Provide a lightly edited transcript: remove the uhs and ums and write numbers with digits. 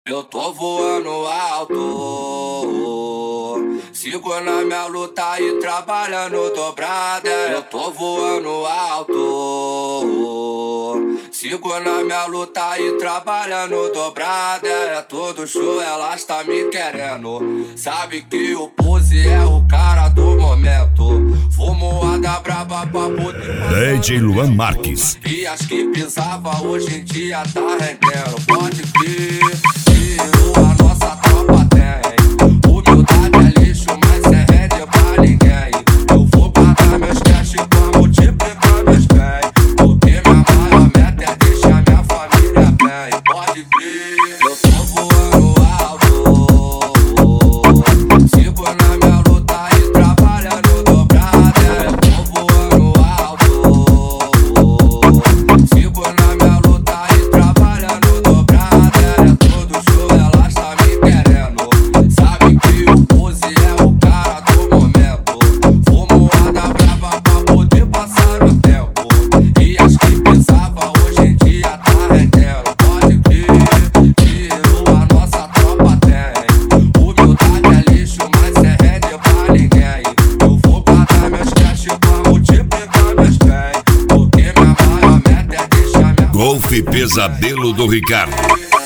Eu tô voando alto, sigo na minha luta e trabalhando dobrada. Eu tô voando alto, sigo na minha luta e trabalhando dobrada. É todo show, elas tá me querendo. Sabe que o Pose é o cara do momento. Fumoada braba pra poder. DJ Luan Marques. E as que pisava hoje em dia tá rendendo. Pode crer. A nossa tropa tem humildade é lixo, mas é rede pra ninguém. Eu vou guardar meus cash pra multiplicar meus bens, porque minha maior meta é deixar minha família bem. Pode crer, eu tô voando alto, sigo na minha luta e trabalhando dobrada. Eu tô voando alto, sigo na minha luta e trabalhando dobrada. É todo show, elas tá me querendo. Sabe que o Pose é o cara do momento. Fumoada brava pra poder passar o tempo. E as que pensava hoje em dia tá rendendo. Pode crer, a nossa tropa tem humildade é lixo, mas é rede pra ninguém. Eu vou guardar meus cash pra multiplicar meus bens, porque minha maior meta é deixar minha Golfe Pesadelo do Ricardo.